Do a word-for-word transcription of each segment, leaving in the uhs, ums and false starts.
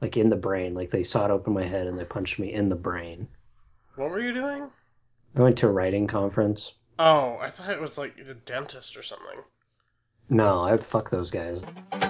like in the brain. Like they sawed open my head and they punched me in the brain. What were you doing? I went to a writing conference. Oh, I thought it was like a dentist or something. No, I'd fuck those guys.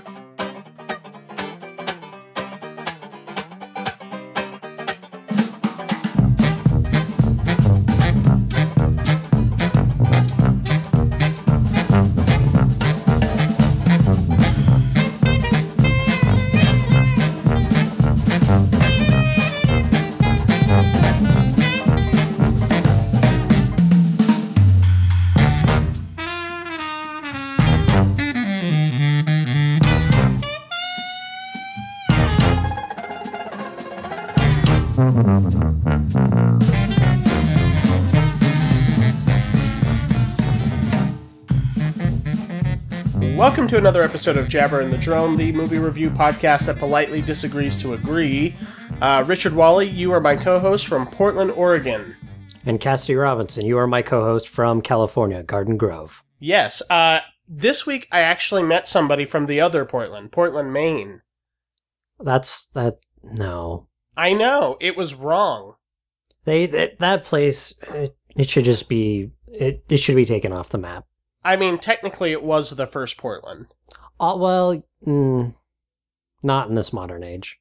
Welcome to another episode of Jabber and the Drone, the movie review podcast that politely disagrees to agree. Uh, Richard Wally, you are my co-host from Portland, Oregon. And Cassidy Robinson, you are my co-host from California, Garden Grove. Yes. Uh, this week I actually met somebody from the other Portland, Portland, Maine. That's that. No, I know it was wrong. they that, that place. It, it should just be. It it should be taken off the map. I mean, technically it was the first Portland. Uh, well, mm, not in this modern age.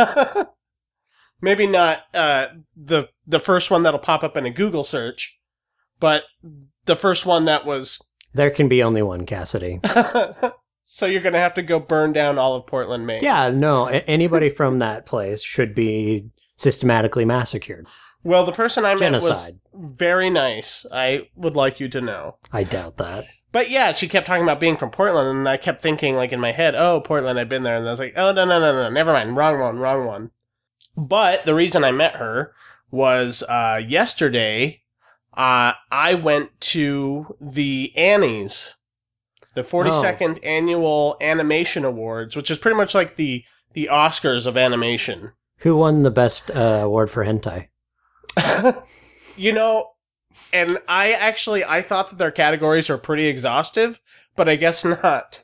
Maybe not uh, the the first one that'll pop up in a Google search, but the first one that was... There can be only one Cassidy. So you're going to have to go burn down all of Portland, Maine. Yeah, no, a- anybody from that place should be systematically massacred. Well, the person I met Genocide. was very nice. I would like you to know. I doubt that. But yeah, she kept talking about being from Portland, and I kept thinking, like, in my head, oh, Portland, I've been there. And I was like, oh, no, no, no, no, never mind. Wrong one, wrong one. But the reason I met her was uh, yesterday, uh, I went to the Annies, the forty-second oh. Annual Animation Awards, which is pretty much like the, the Oscars of animation. Who won the best uh, award for hentai? You know, and I actually, I thought that their categories were pretty exhaustive, but I guess not.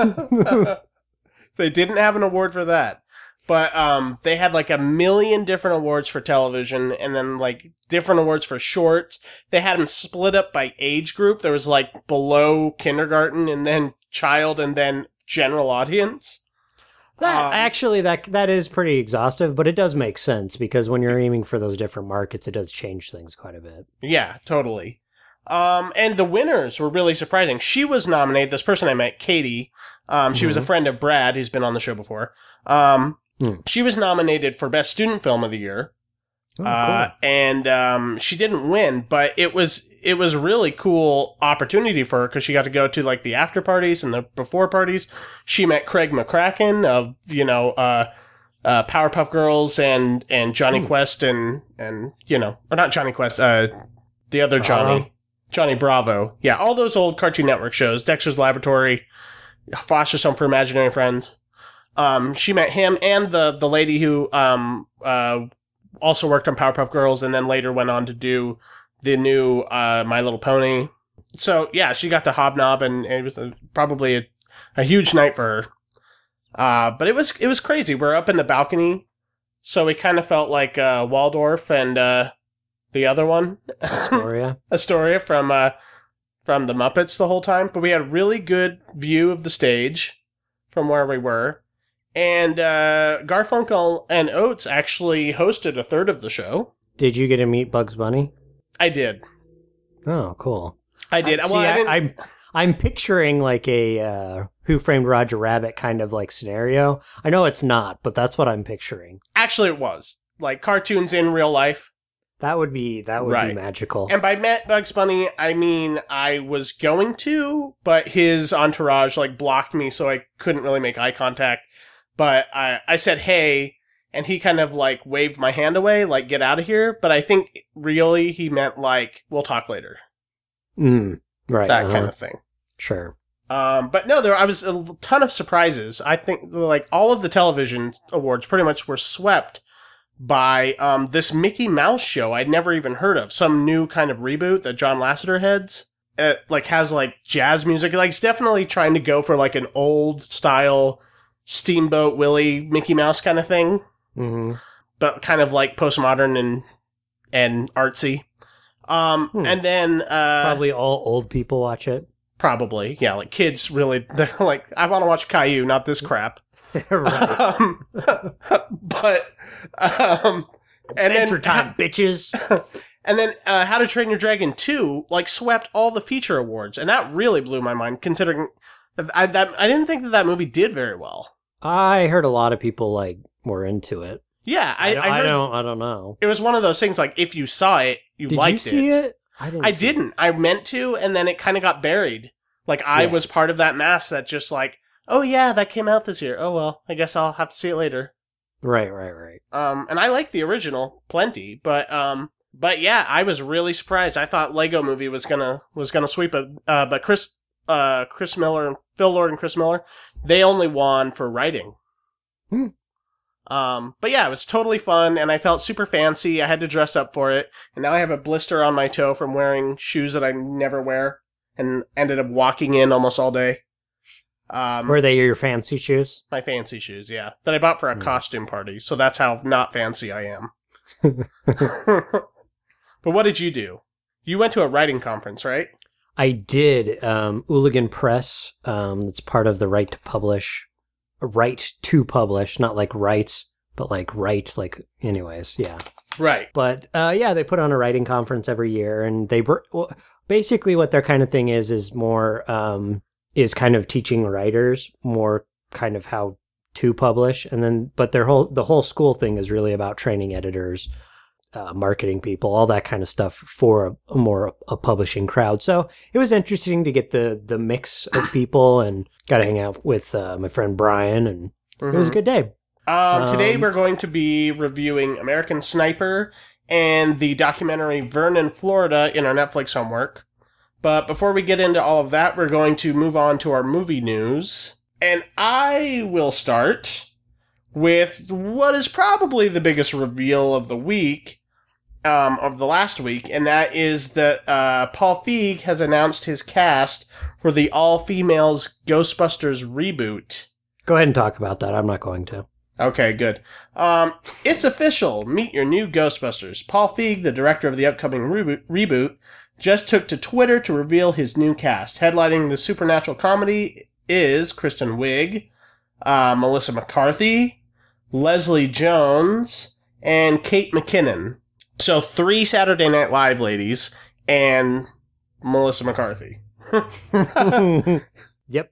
They didn't have an award for that. But um, they had like a million different awards for television and then like different awards for shorts. They had them split up by age group. There was like below kindergarten and then child and then general audience. That um, actually, that that is pretty exhaustive, but it does make sense because when you're aiming for those different markets, it does change things quite a bit. Yeah, totally. Um, and the winners were really surprising. She was nominated. This person I met, Katie, um, she mm-hmm. was a friend of Brad, who's been on the show before. Um, hmm. She was nominated for Best Student Film of the Year. Oh, uh, cool. And um, she didn't win, but it was it was a really cool opportunity for her because she got to go to like the after parties and the before parties. She met Craig McCracken of you know uh, uh, Powerpuff Girls and and Johnny hmm. Quest and and you know or not Johnny Quest, uh, the other Johnny uh-huh. Johnny Bravo. Yeah, all those old Cartoon Network shows, Dexter's Laboratory, Foster's Home for Imaginary Friends. Um, she met him and the the lady who um uh. also worked on Powerpuff Girls and then later went on to do the new uh, My Little Pony. So, yeah, she got to hobnob, and it was a, probably a, a huge night for her. Uh, but it was it was crazy. We're up in the balcony, so we kind of felt like uh, Waldorf and uh, the other one. Astoria. Astoria from, uh, from the Muppets the whole time. But we had a really good view of the stage from where we were. And uh, Garfunkel and Oates actually hosted a third of the show. Did you get to meet Bugs Bunny? I did. Oh, cool. I did. I, well, see, I didn't... I, I'm I'm picturing like a uh, Who Framed Roger Rabbit kind of like scenario. I know it's not, but that's what I'm picturing. Actually, it was like cartoons in real life. That would be that would right. be magical. And by met Bugs Bunny, I mean I was going to, but his entourage like blocked me, so I couldn't really make eye contact. But I, I said, hey, and he kind of, like, waved my hand away, like, get out of here. But I think, really, he meant, like, we'll talk later. Mm, right. That uh-huh. kind of thing. Sure. Um, but, no, there I was a ton of surprises. I think, like, all of the television awards pretty much were swept by um, this Mickey Mouse show I'd never even heard of. Some new kind of reboot that John Lasseter heads. It, like, has, like, jazz music. Like, it's definitely trying to go for, like, an old-style... Steamboat Willie, Mickey Mouse kind of thing. Mm-hmm. but kind of like postmodern and and artsy. Um, Hmm. And then uh, Probably all old people watch it. probably yeah, like kids really they're like, I want to watch Caillou, not this crap. Right. um, but um, and Adventure then time, bitches. and then uh, How to Train Your Dragon two like swept all the feature awards, and that really blew my mind considering that I that I didn't think that that movie did very well. I heard a lot of people like were into it. Yeah, I, I, don't, I, I heard don't. I don't know. it was one of those things like if you saw it, you Did liked you see it. it? I didn't. I see didn't. It. I meant to, and then it kind of got buried. Like I Yeah. was part of that mass that just like, oh yeah, that came out this year. Oh well, I guess I'll have to see it later. Right, right, right. Um, and I like the original plenty, but um, but yeah, I was really surprised. I thought Lego Movie was gonna was gonna sweep it, uh, but Chris uh Chris Miller and Phil Lord and Chris Miller, they only won for writing. Hmm. Um, but yeah, it was totally fun, and I felt super fancy. I had to dress up for it, and now I have a blister on my toe from wearing shoes that I never wear, and ended up walking in almost all day. Um, Were they your fancy shoes? my fancy shoes, yeah, that I bought for a Hmm. costume party, so that's how not fancy I am. But what did you do? You went to a writing conference, right? I did. Um, Ooligan Press. Um, that's part of the Right to Publish. Right to Publish, not like rights, but like right. Like, anyways, yeah. Right. But uh, yeah, they put on a writing conference every year, and they br- well, basically what their kind of thing is is more um, is kind of teaching writers more kind of how to publish, and then but their whole the whole school thing is really about training editors, uh, marketing people, all that kind of stuff for a, a more a publishing crowd. So it was interesting to get the the mix of people, and got to hang out with uh, my friend Brian, and Mhm. it was a good day. Um, today Um, we're going to be reviewing American Sniper and the documentary Vernon, Florida in our Netflix homework. But before we get into all of that, we're going to move on to our movie news. And I will start with what is probably the biggest reveal of the week, um, of the last week, and that is that uh, Paul Feig has announced his cast for the all-females Ghostbusters reboot. Go ahead and talk about that. I'm not going to. Okay, good. Um, it's official. Meet your new Ghostbusters. Paul Feig, the director of the upcoming reboot, reboot, just took to Twitter to reveal his new cast. Headlining the supernatural comedy is Kristen Wiig, uh, Melissa McCarthy, Leslie Jones, and Kate McKinnon. So three Saturday Night Live ladies and Melissa McCarthy. Yep.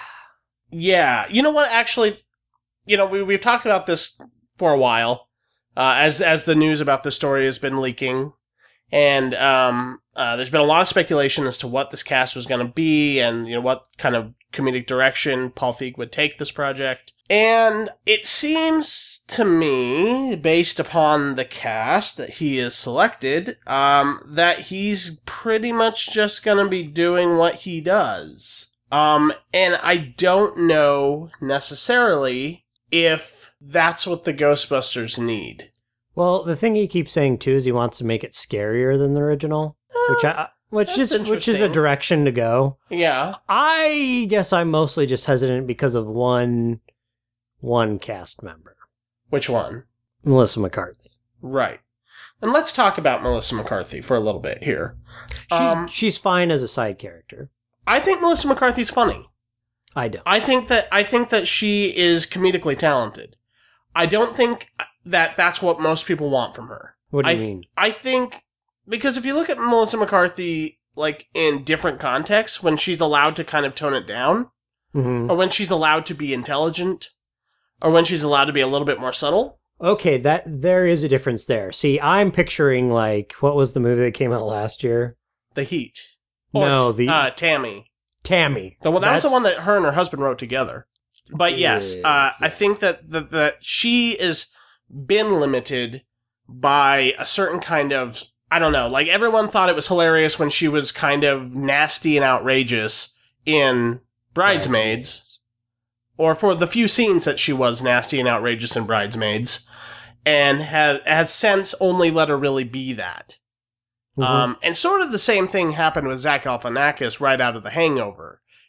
Yeah, you know what? Actually, you know we we've talked about this for a while, uh, as as the news about the story has been leaking, and um, uh, there's been a lot of speculation as to what this cast was going to be, and you know what kind of comedic direction Paul Feig would take this project. And it seems to me, based upon the cast that he has selected, um, that he's pretty much just going to be doing what he does. Um, and I don't know necessarily if that's what the Ghostbusters need. Well, the thing he keeps saying too is he wants to make it scarier than the original, which I which That's is which is a interesting. direction to go. Yeah. I guess I'm mostly just hesitant because of one one cast member, Which one? Melissa McCarthy. Right. And let's talk about Melissa McCarthy for a little bit here. She's Um, she's fine as a side character. I think Melissa McCarthy's funny. I don't. I think that I think that she is comedically talented. I don't think that that's what most people want from her. What do you I, mean? I think because if you look at Melissa McCarthy like in different contexts, when she's allowed to kind of tone it down, hmm or when she's allowed to be intelligent, or when she's allowed to be a little bit more subtle. Okay, that there is a difference there. See, I'm picturing like what was the movie that came out last year? The Heat. Or No, t- the uh, Tammy. Tammy. The, well, that was the That's- one that her and her husband wrote together. But yes, Yeah, uh, I yeah. think that, that that she has been limited by a certain kind of, I don't know, like everyone thought it was hilarious when she was kind of nasty and outrageous in Bridesmaids, or for the few scenes that she was nasty and outrageous in Bridesmaids, and has, has since only let her really be that. Mhm. Um, and sort of the same thing happened with Zach Galifianakis right out of The Hangover.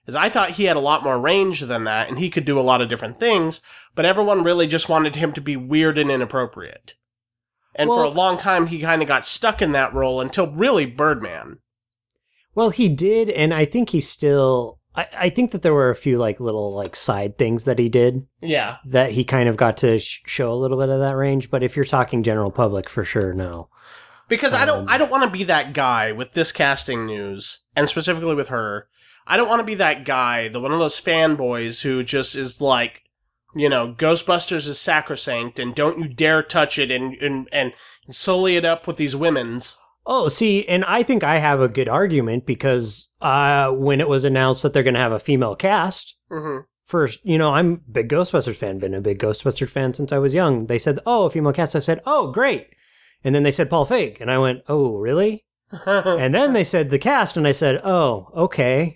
is I thought he had a lot more range than that, and he could do a lot of different things, but everyone really just wanted him to be weird and inappropriate. And well, for a long time, he kind of got stuck in that role until really Birdman. Well, he did, and I think he still... I, I think that there were a few like little like side things that he did. Yeah. That he kind of got to sh- show a little bit of that range, but if you're talking general public, for sure, no. Because um, I don't I don't want to be that guy with this casting news, and specifically with her. I don't want to be that guy, the one of those fanboys who just is like, you know, Ghostbusters is sacrosanct, and don't you dare touch it, and and, and sully it up with these women's. Oh, see, and I think I have a good argument because uh, when it was announced that they're going to have a female cast, mm-hmm. first, you know, I'm a big Ghostbusters fan, been a big Ghostbusters fan since I was young. They said, oh, a female cast. I said, oh, great. And then they said Paul Feig, and I went, oh, really? And then they said the cast, and I said, oh, okay.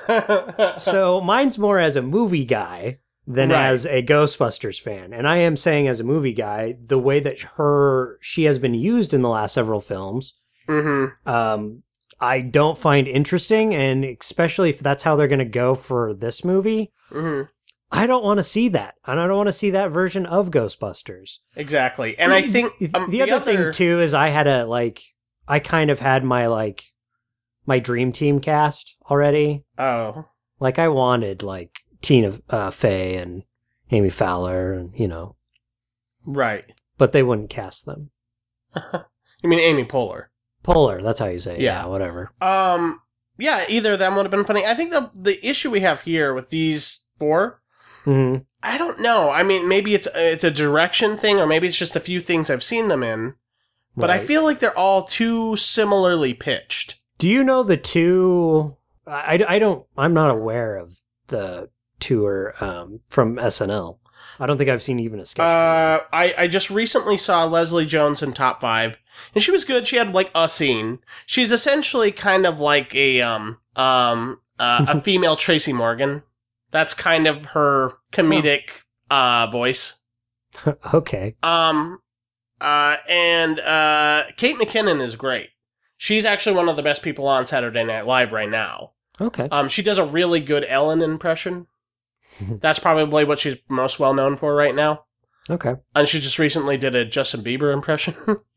So mine's more as a movie guy than right. as a Ghostbusters fan. And I am saying as a movie guy, the way that her she has been used in the last several films, mm-hmm. um, I don't find interesting, and especially if that's how they're going to go for this movie, mm-hmm. I don't want to see that. And I don't want to see that version of Ghostbusters. Exactly. And I think... Um, the, the other, other thing, too, is I had a, like... I kind of had my, like... my dream team cast already. Oh. Like, I wanted, like, Tina uh, Fey and Amy Fowler, and, you know. Right. But they wouldn't cast them. You mean Amy Poehler? Poehler, that's how you say it. Yeah. yeah, whatever. Um, yeah, either of them would have been funny. I think the the issue we have here with these four, mm-hmm. I don't know. I mean, maybe it's it's a direction thing, or maybe it's just a few things I've seen them in. But right. I feel like they're all too similarly pitched. Do you know the two... I, I don't... I'm not aware of the tour um, from S N L. I don't think I've seen even a sketch. Uh, I, I just recently saw Leslie Jones in Top Five, and she was good. She had, like, a scene. She's essentially kind of like a, um, um, uh, a female Tracy Morgan. That's kind of her comedic oh. uh, voice. Okay. Um... Uh, and uh, Kate McKinnon is great. She's actually one of the best people on Saturday Night Live right now. Okay. Um, she does a really good Ellen impression. That's probably what she's most well known for right now. Okay. And she just recently did a Justin Bieber impression.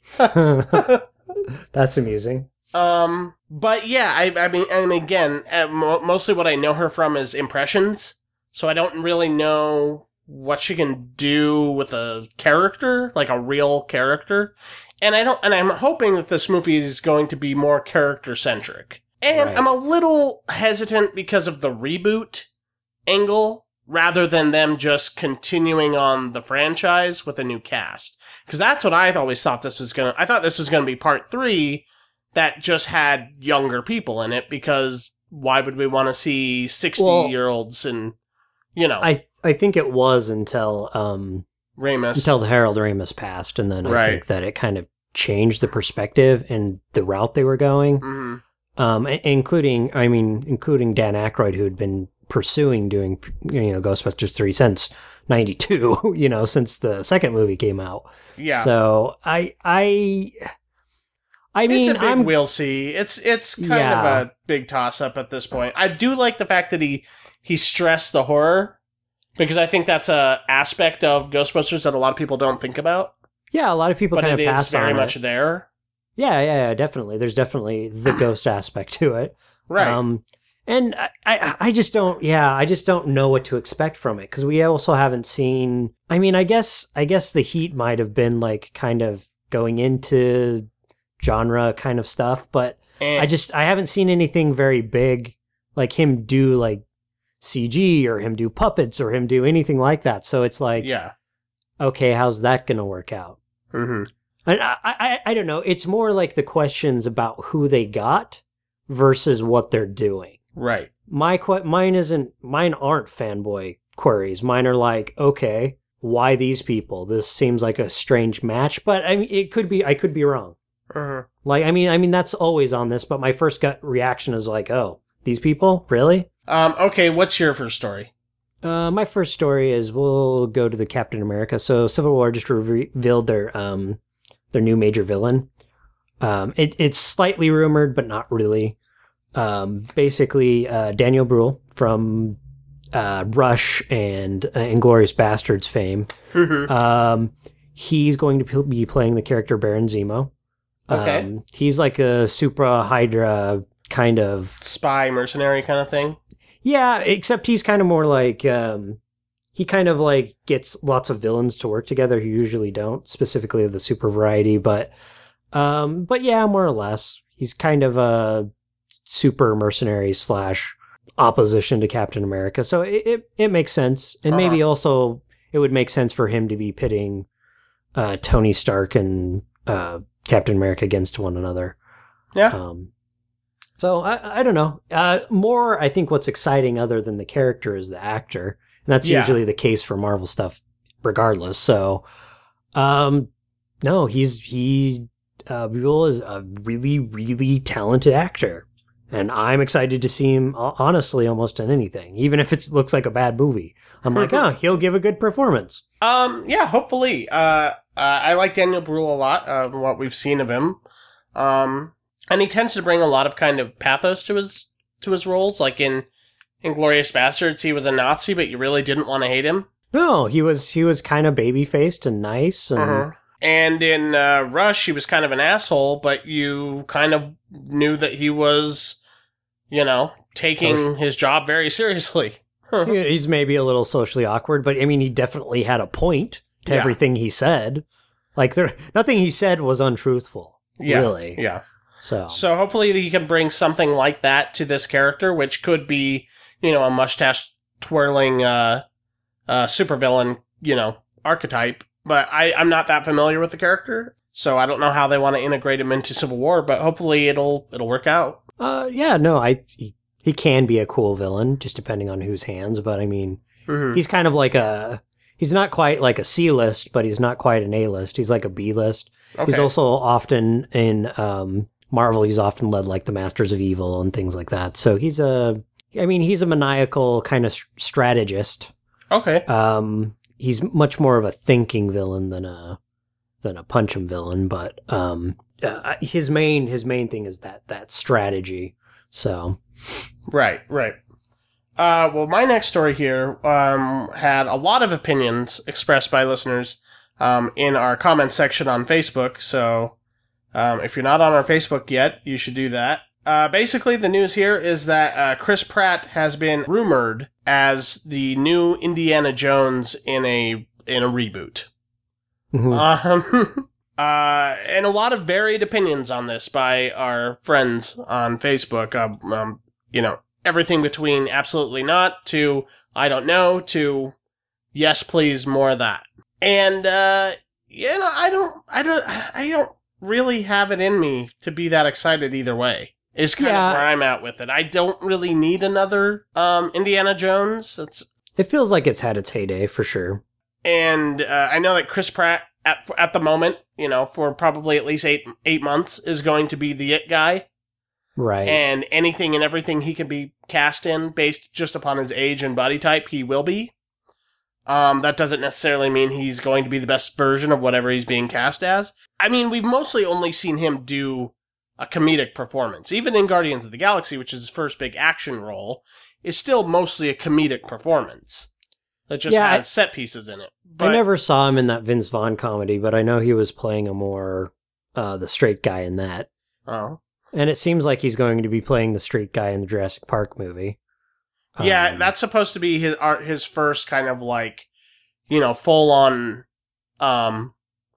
That's amusing. Um, but yeah, I, I mean, and again, uh, mo- mostly what I know her from is impressions. So I don't really know what she can do with a character, like a real character. And I don't, and I'm hoping that this movie is going to be more character-centric. And right. I'm a little hesitant because of the reboot angle, rather than them just continuing on the franchise with a new cast. Because that's what I always thought this was going to, I thought this was going to be part three that just had younger people in it, because why would we want to see sixty-year-olds well, and, you know. I I think it was until um, Ramis. Until Harold Ramis passed, and then I right. think that it kind of changed the perspective and the route they were going. Mm-hmm. Um, including, I mean, including Dan Aykroyd, who had been pursuing doing, you know, Ghostbusters three since ninety-two, you know, since the second movie came out. Yeah. So I, I, I mean, it's a big I'm, we'll see. It's it's kind yeah. of a big toss up at this point. I do like the fact that he he stressed the horror, because I think that's a aspect of Ghostbusters that a lot of people don't think about. Yeah, a lot of people but kind of pass on it. But it is very much there. Yeah, yeah, yeah, definitely. There's definitely the ghost aspect to it. Right. Um, and I, I, I just don't, yeah, I just don't know what to expect from it, because we also haven't seen, I mean, I guess, I guess the heat might have been like kind of going into genre kind of stuff, but eh. I just, I haven't seen anything very big, like him do like C G or him do puppets or him do anything like that. So it's like, yeah, okay, how's that going to work out? Mm-hmm. And I, I, I don't know. It's more like the questions about who they got versus what they're doing. Right. My que- mine isn't, mine aren't fanboy queries. Mine are like, okay, why these people? This seems like a strange match, but I mean, it could be, I could be wrong. Uh-huh. Like, I mean, I mean, that's always on this, but my first gut reaction is like, oh, these people? Really? Um, okay, what's your first story? Uh, my first story is, we'll go to the Captain America. So Civil War just re- revealed their um their new major villain. Um, it, it's slightly rumored, but not really. um, basically uh, Daniel Bruhl from uh, Rush and uh, Inglourious Bastards fame. Mm-hmm. Um, he's going to be playing the character Baron Zemo. Okay. Um, he's like a Supra Hydra kind of spy mercenary kind of thing. Yeah, except he's kind of more like um, he kind of like gets lots of villains to work together who usually don't, specifically of the super variety. But um, but yeah, more or less, he's kind of a super mercenary slash opposition to Captain America. So it it, it makes sense, and uh-huh. maybe also it would make sense for him to be pitting uh, Tony Stark and uh, Captain America against one another. Yeah. Um, so I, I don't know. Uh, more, I think what's exciting other than the character is the actor. And that's yeah. usually the case for Marvel stuff regardless. So, um, no, he's, he, uh, Buell is a really, really talented actor. And I'm excited to see him, honestly, almost in anything. Even if it looks like a bad movie. I'm like, oh, he'll give a good performance. Um, yeah, hopefully. Uh, uh I like Daniel Bruhl a lot, uh, what we've seen of him. Um, and he tends to bring a lot of kind of pathos to his to his roles. Like in Inglourious Bastards, he was a Nazi, but you really didn't want to hate him. No, he was he was kind of baby-faced and nice. And, uh-huh. and in uh, Rush, he was kind of an asshole, but you kind of knew that he was, you know, taking Social. his job very seriously. He's maybe a little socially awkward, but I mean, he definitely had a point to yeah. everything he said. Like, there, nothing he said was untruthful, yeah. really. Yeah. So. so hopefully he can bring something like that to this character, which could be, you know, a mustache-twirling uh, uh, supervillain, you know, archetype. But I, I'm not that familiar with the character, so I don't know how they want to integrate him into Civil War, but hopefully it'll it'll work out. Uh, yeah, no, I... He, He can be a cool villain, just depending on whose hands. But I mean, mm-hmm. he's kind of like a, he's not quite like a C-list, but he's not quite an A-list. He's like a B-list. Okay. He's also often in um, Marvel, he's often led like the Masters of Evil and things like that. So he's a, I mean, he's a maniacal kind of strategist. Okay. Um, he's much more of a thinking villain than a, than a punch 'em villain. But um, uh, his main, his main thing is that, that strategy. So. Right, right. Uh, well, my next story here um, had a lot of opinions expressed by listeners um, in our comment section on Facebook. So um, if you're not on our Facebook yet, you should do that. Uh, basically, the news here is that uh, Chris Pratt has been rumored as the new Indiana Jones in a in a reboot. Mm-hmm. Um, uh, and a lot of varied opinions on this by our friends on Facebook. Um, um, you know, everything between absolutely not to I don't know to yes, please, more of that. And uh, you know, I don't, I don't, I don't really have it in me to be that excited either way. Is kind yeah. of where I'm at with it. I don't really need another um, Indiana Jones. It's it feels like it's had its heyday for sure. And uh, I know that Chris Pratt at at the moment, you know, for probably at least eight eight months, is going to be the it guy. Right. And anything and everything he can be cast in based just upon his age and body type, he will be. Um, that doesn't necessarily mean he's going to be the best version of whatever he's being cast as. I mean, we've mostly only seen him do a comedic performance. Even in Guardians of the Galaxy, which is his first big action role, is still mostly a comedic performance that just yeah, has set pieces in it. But I never saw him in that Vince Vaughn comedy, but I know he was playing a more, uh, the straight guy in that. Oh. And it seems like he's going to be playing the straight guy in the Jurassic Park movie. Yeah, um, that's supposed to be his his first kind of like, you know, full on, um,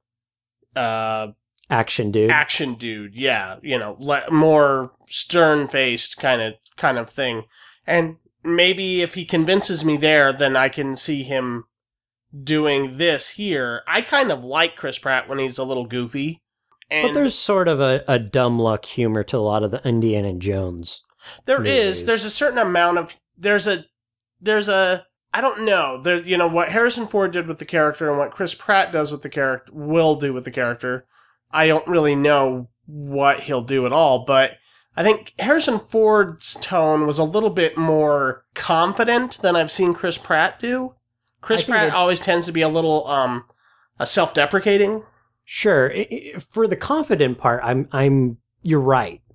uh, action dude. Action dude, yeah, you know, le- more stern faced kind of kind of thing. And maybe if he convinces me there, then I can see him doing this here. I kind of like Chris Pratt when he's a little goofy. And but there's sort of a, a dumb luck humor to a lot of the Indiana Jones. There movies. is. There's a certain amount of. There's a. There's a. I don't know. There, you know what Harrison Ford did with the character and what Chris Pratt does with the character will do with the character. I don't really know what he'll do at all, but I think Harrison Ford's tone was a little bit more confident than I've seen Chris Pratt do. Chris Pratt it, always tends to be a little um, a self-deprecating. Sure. For the confident part, I'm I'm you're right.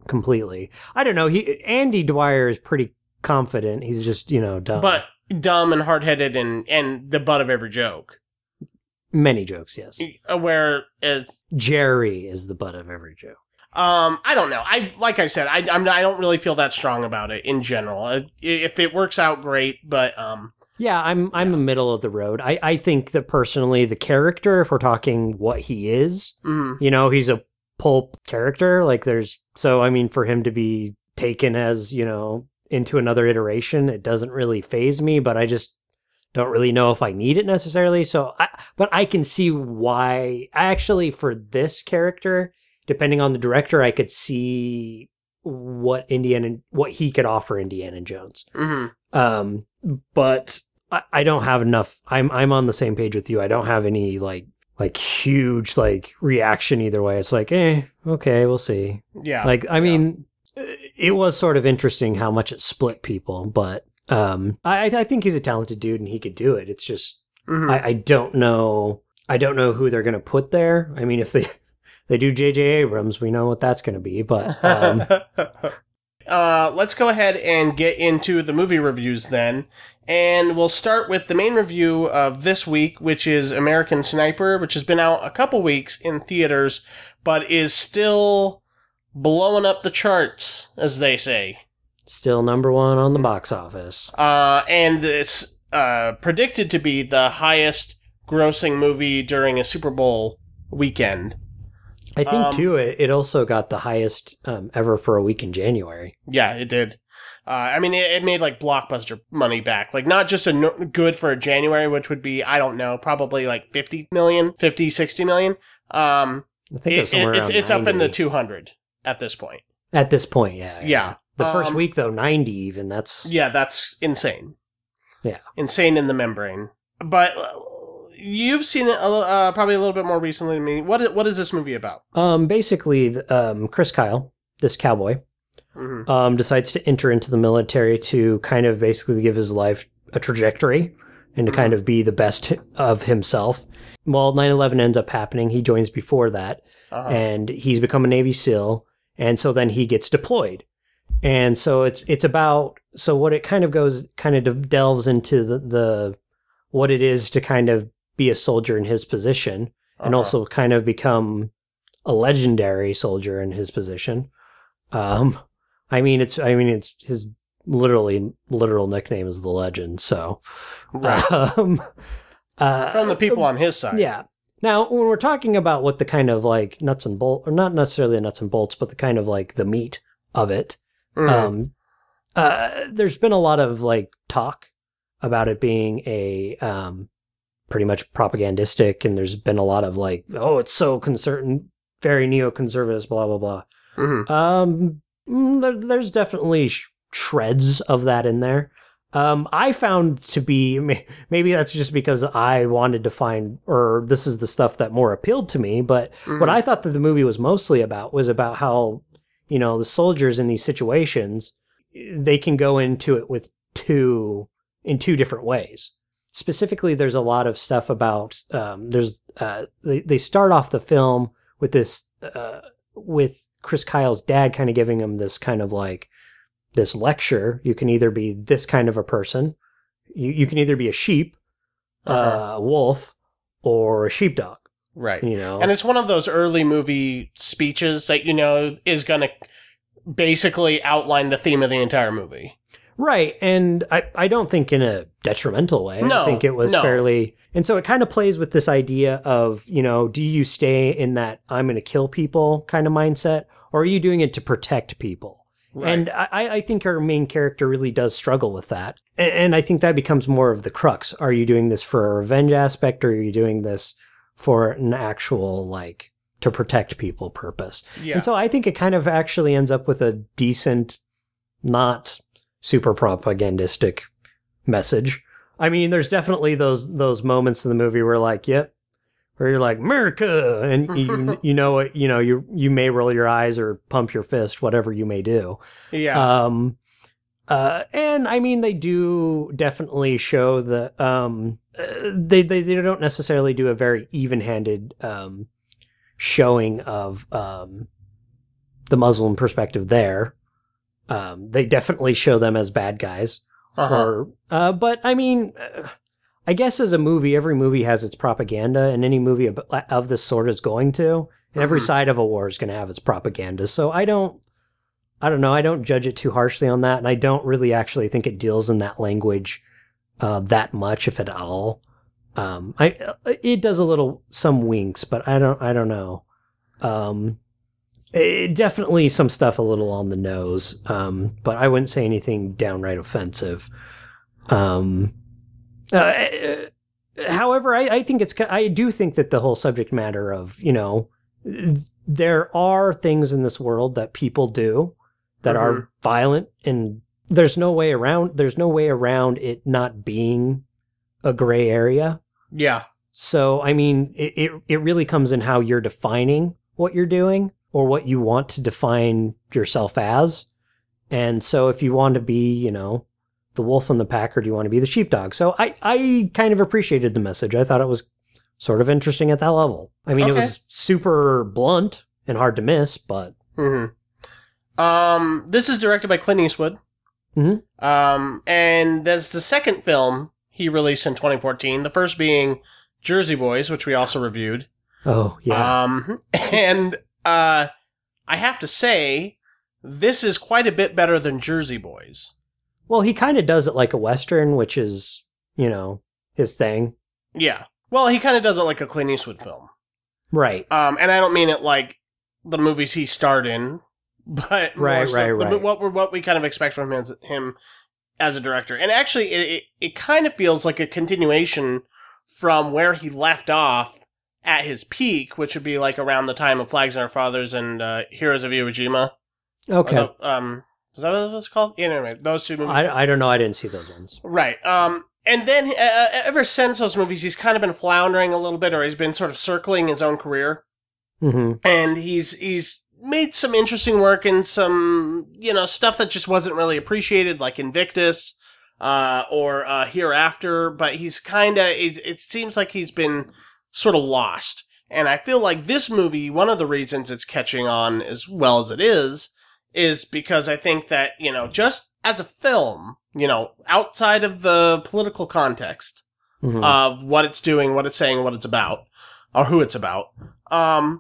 completely. I don't know. He Andy Dwyer is pretty confident. He's just, you know, dumb. But dumb and hard-headed and, and the butt of every joke. Many jokes, yes. Where it's... Jerry is the butt of every joke. Um, I don't know. I like I said, I I'm, I don't really feel that strong about it in general. If it works out, great. But um, yeah, I'm I'm yeah. the middle of the road. I, I think that personally, the character, if we're talking what he is, mm-hmm. you know, he's a pulp character. Like there's so I mean, for him to be taken as, you know, into another iteration, it doesn't really faze me. But I just don't really know if I need it necessarily. So, I, but I can see why. Actually, for this character, depending on the director, I could see what Indiana, what he could offer Indiana Jones. Mm-hmm. Um, but I, I don't have enough. I'm I'm on the same page with you. I don't have any like like huge like reaction either way. It's like, eh, okay, we'll see. Yeah. Like I yeah. mean, it was sort of interesting how much it split people, but um, I I think he's a talented dude and he could do it. It's just mm-hmm. I, I don't know. I don't know who they're gonna put there. I mean, if they. They do J J Abrams, we know what that's going to be, but... Um... uh, let's go ahead and get into the movie reviews then, and we'll start with the main review of this week, which is American Sniper, which has been out a couple weeks in theaters, but is still blowing up the charts, as they say. Still number one on the box office. Uh, and it's uh, predicted to be the highest grossing movie during a Super Bowl weekend. I think, um, too, it, it also got the highest um, ever for a week in January. Yeah, it did. Uh, I mean, it, it made, like, blockbuster money back. Like, not just a no- good for January, which would be, I don't know, probably, like, fifty million, fifty, sixty million. Um, I think it, it's somewhere it, around It's, it's up in the ninety. two hundred at this point. At this point, yeah. Yeah. yeah. The um, first week, though, ninety even. That's... Yeah, that's insane. Yeah. Insane in the membrane. But... You've seen it uh, probably a little bit more recently than me. What is, what is this movie about? Um, basically, um, Chris Kyle, this cowboy, mm-hmm. um, decides to enter into the military to kind of basically give his life a trajectory and to mm-hmm. kind of be the best of himself. Well, nine eleven ends up happening. He joins before that, uh-huh. and he's become a Navy SEAL, and so then he gets deployed. And so it's it's about so what it kind of goes kind of delves into the, the what it is to kind of be a soldier in his position uh-huh. and also kind of become a legendary soldier in his position. Um, I mean, it's, I mean, it's his literally literal nickname is the Legend. So, right. um, uh, from the people on his side. Yeah. Now, when we're talking about what the kind of like nuts and bolts, or not necessarily the nuts and bolts, but the kind of like the meat of it, mm. um, uh, there's been a lot of like talk about it being a, um, pretty much propagandistic, and there's been a lot of like, oh, it's so concerned, very neoconservative, blah blah blah. Mm-hmm. Um, there, there's definitely sh- shreds of that in there. Um, I found to be maybe that's just because I wanted to find, or this is the stuff that more appealed to me. But mm-hmm. what I thought that the movie was mostly about was about how, you know, the soldiers in these situations, they can go into it with two in two different ways. Specifically, there's a lot of stuff about um, there's uh, they they start off the film with this uh, with Chris Kyle's dad kind of giving him this kind of like this lecture. You can either be this kind of a person, you you can either be a sheep, uh-huh. uh, a wolf, or a sheepdog. Right. You know, and it's one of those early movie speeches that you know is going to basically outline the theme of the entire movie. Right, and I, I don't think in a detrimental way. No, I think it was no. fairly... And so it kind of plays with this idea of, you know, do you stay in that I'm going to kill people kind of mindset, or are you doing it to protect people? Right. And I, I think our main character really does struggle with that. And, and I think that becomes more of the crux. Are you doing this for a revenge aspect, or are you doing this for an actual, like, to protect people purpose? Yeah. And so I think it kind of actually ends up with a decent, not... super propagandistic message. I mean, there's definitely those those moments in the movie where like, yep, where you're like, America, and you you know what, you know, you you may roll your eyes or pump your fist, whatever you may do. Yeah. Um, uh, and I mean, they do definitely show the um, they they they don't necessarily do a very even-handed um showing of um the Muslim perspective there. Um, they definitely show them as bad guys. Uh-huh. Or, uh, but I mean, uh, I guess as a movie, every movie has its propaganda, and any movie of, of this sort is going to. And every Mhm. side of a war is going to have its propaganda. So I don't, I don't know. I don't judge it too harshly on that, and I don't really actually think it deals in that language uh, that much, if at all. Um, I it does a little some winks, but I don't, I don't know. Um, it, definitely some stuff a little on the nose, um, but I wouldn't say anything downright offensive. Um, uh, however, I, I think it's I do think that the whole subject matter of, you know, there are things in this world that people do that Mhm. are violent, and there's no way around there's no way around it not being a gray area. Yeah. So, I mean, it, it, it really comes in how you're defining what you're doing or what you want to define yourself as. And so if you want to be, you know, the wolf in the pack, or do you want to be the sheepdog? So I, I kind of appreciated the message. I thought it was sort of interesting at that level. I mean, Okay. it was super blunt and hard to miss, but hmm Um, this is directed by Clint Eastwood. Mhm. Um, and that's the second film he released in twenty fourteen. The first being Jersey Boys, which we also reviewed. oh, yeah. Um, and uh, I have to say, this is quite a bit better than Jersey Boys. Well, he kind of does it like a Western, which is, you know, his thing. Yeah. Well, he kind of does it like a Clint Eastwood film. Right. Um, and I don't mean it like the movies he starred in, but more Right, so right, the- right. what we what we kind of expect from him as, him as a director. And actually, it, it it kind of feels like a continuation from where he left off at his peak, which would be like around the time of Flags and Our Fathers and uh, Heroes of Iwo Jima. Okay. Or the- um, is that what it was called? Yeah, anyway, those two movies. I, I don't know. I didn't see those ones. Right. Um, and then uh, ever since those movies, he's kind of been floundering a little bit, or he's been sort of circling his own career. hmm And he's he's made some interesting work and some, you know, stuff that just wasn't really appreciated, like Invictus uh, or uh, Hereafter. But he's kind of it, it seems like he's been sort of lost. And I feel like this movie, one of the reasons it's catching on as well as it is, is because I think that, you know, just as a film, you know, outside of the political context hmm of what it's doing, what it's saying, what it's about, or who it's about, um,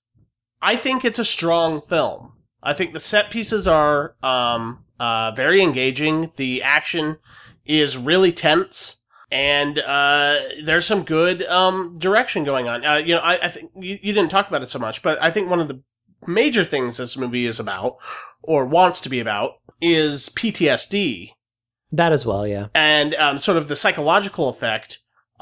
I think it's a strong film. I think the set pieces are um, uh, very engaging. The action is really tense. And uh, there's some good um, direction going on. Uh, you know, I, I think you, you didn't talk about it so much, but I think one of the major things this movie is about, or wants to be about, is P T S D That as well, yeah. and um, sort of the psychological effect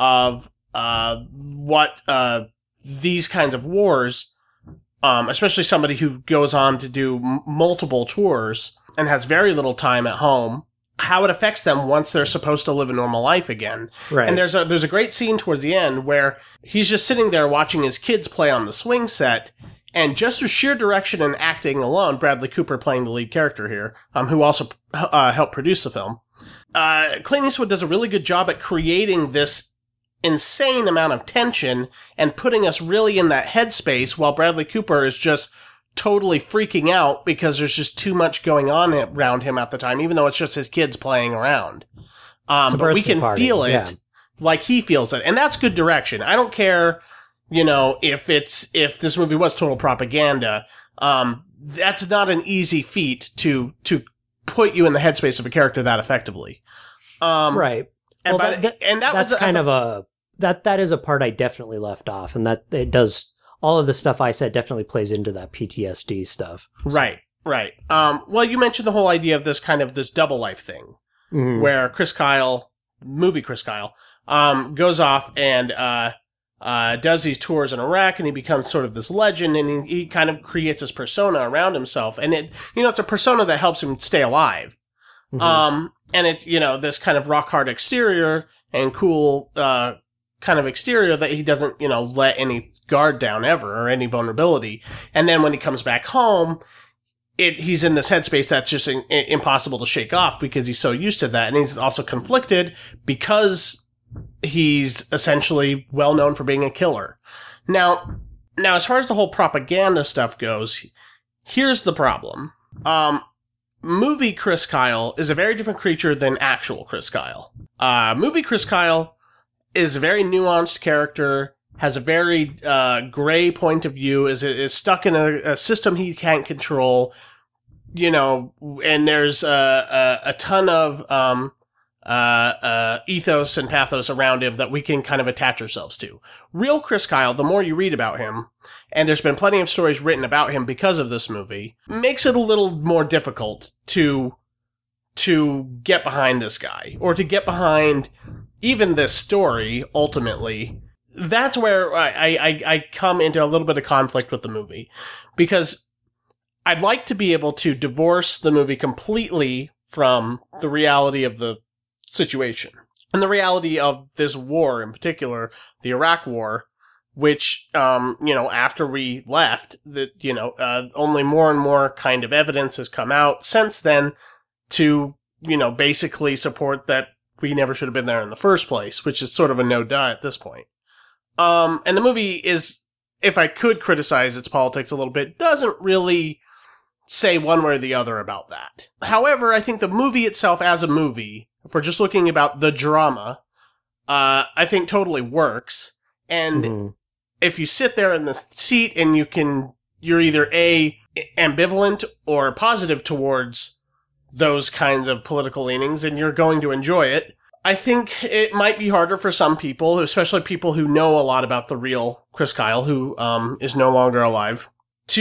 of uh, what uh, these kinds of wars, um, especially somebody who goes on to do m- multiple tours and has very little time at home, how it affects them once they're supposed to live a normal life again. Right. And there's a there's a great scene towards the end where he's just sitting there watching his kids play on the swing set, and just through sheer direction and acting alone, Bradley Cooper playing the lead character here, um, who also uh, helped produce the film, uh, Clint Eastwood does a really good job at creating this insane amount of tension and putting us really in that headspace, while Bradley Cooper is just totally freaking out because there's just too much going on around him at the time, even though it's just his kids playing around. Um, It's a but we birthday can party, feel it yeah. like he feels it, and that's good direction. I don't care, you know, if it's if this movie was total propaganda. Um, that's not an easy feat to to put you in the headspace of a character that effectively. Um, right. And, Well, by that- the- that- and that That's was kind of a that that is a part I definitely left off, and that it does all of the stuff I said definitely plays into that P T S D stuff. right, right. Um, well, you mentioned the whole idea of this kind of this double life thing, Mhm. where Chris Kyle, movie Chris Kyle, um, goes off and uh, uh, does these tours in Iraq, and he becomes sort of this legend, and he, he kind of creates this persona around himself, and it, you know, it's a persona that helps him stay alive. Mhm. Um, and it's, you know, this kind of rock hard exterior and cool, uh, kind of exterior that he doesn't, you know, let any guard down ever or any vulnerability. And then when he comes back home, it, he's in this headspace that's just in, in- impossible to shake off because he's so used to that. And he's also conflicted because he's essentially well known for being a killer. Now, now, as far as the whole propaganda stuff goes, Here's the problem. Um, movie Chris Kyle is a very different creature than actual Chris Kyle. Uh, movie Chris Kyle is a very nuanced character, has a very uh, gray point of view, is is stuck in a, a system he can't control, you know, and there's a, a, a ton of um, uh, uh, ethos and pathos around him that we can kind of attach ourselves to. Real Chris Kyle, the more you read about him, and there's been plenty of stories written about him because of this movie, makes it a little more difficult to to get behind this guy, or to get behind even this story, ultimately. That's where I, I, I come into a little bit of conflict with the movie. Because I'd like to be able to divorce the movie completely from the reality of the situation. And the reality of this war in particular, the Iraq War, which, um, you know, after we left, that, you know, uh, only more and more kind of evidence has come out since then to, you know, basically support that we never should have been there in the first place, which is sort of a no-duh at this point. Um, and the movie is, if I could criticize its politics a little bit, doesn't really say one way or the other about that. However, I think the movie itself as a movie, if we're just looking about the drama, uh, I think totally works. And mm. if you sit there in the seat and you can, you're either A, ambivalent or positive towards those kinds of political leanings, and you're going to enjoy it. I think it might be harder for some people, especially people who know a lot about the real Chris Kyle, who um, is no longer alive,